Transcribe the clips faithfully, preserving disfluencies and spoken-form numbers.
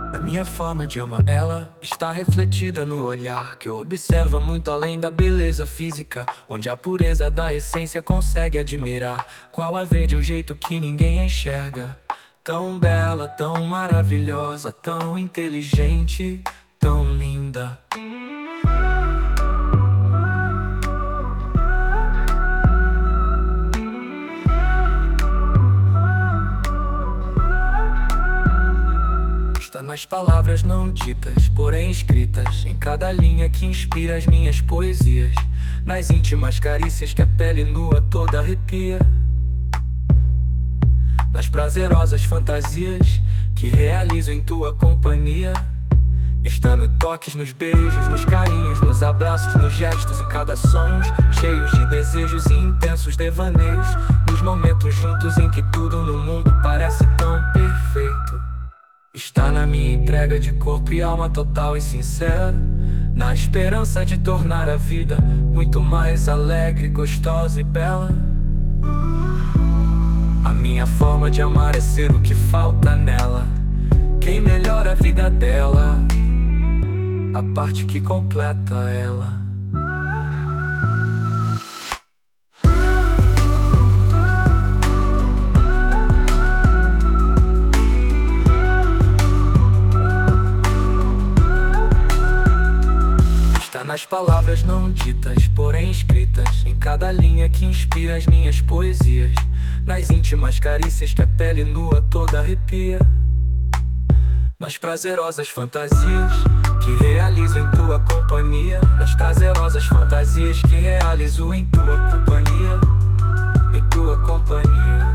A minha forma de amar ela está refletida no olhar que observa muito além da beleza física, onde a pureza da essência consegue admirar. Qual a ver de um jeito que ninguém enxerga. Tão bela, tão maravilhosa, tão inteligente, tão linda. Está nas palavras não ditas, porém escritas, em cada linha que inspira as minhas poesias, nas íntimas carícias que a pele nua toda arrepia, nas prazerosas fantasias que realizo em tua companhia. Está no toques, nos beijos, nos carinhos, nos abraços, nos gestos, em cada sonhos cheios de desejos e intensos devaneios, nos momentos juntos em que tudo no mundo parece tão perfeito. Está na minha entrega de corpo e alma total e sincera, na esperança de tornar a vida muito mais alegre, gostosa e bela. A minha forma de amar é ser o que falta nela, quem melhora a vida dela, a parte que completa ela. Nas palavras não ditas, porém escritas, em cada linha que inspira as minhas poesias, nas íntimas carícias que a pele nua toda arrepia, nas prazerosas fantasias que realizo em tua companhia, nas prazerosas fantasias que realizo em tua companhia, em tua companhia.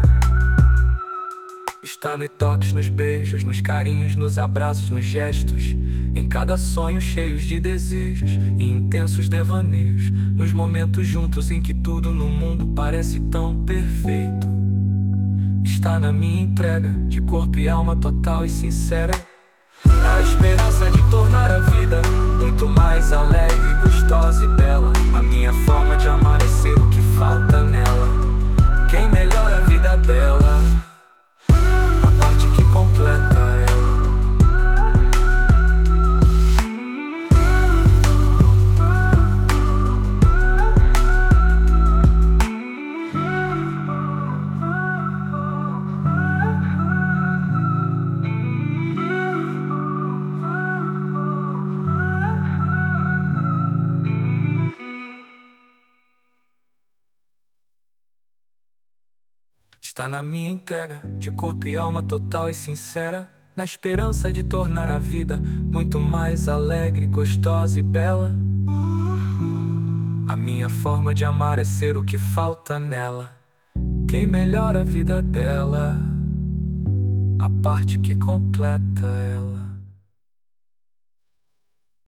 Está nos toques, nos beijos, nos carinhos, nos abraços, nos gestos, em cada sonho cheios de desejos e intensos devaneios, nos momentos juntos em que tudo no mundo parece tão perfeito. Está na minha entrega de corpo e alma total e sincera, a esperança de tornar a vida muito mais alegre, gostosa e bela. A minha forma de amar é ser o que falta nela, quem melhora a vida dela, a parte que completa ela. Está na minha entrega de corpo e alma total e sincera, na esperança de tornar a vida muito mais alegre, gostosa e bela. A minha forma de amar é ser o que falta nela, quem melhora a vida dela, a parte que completa ela.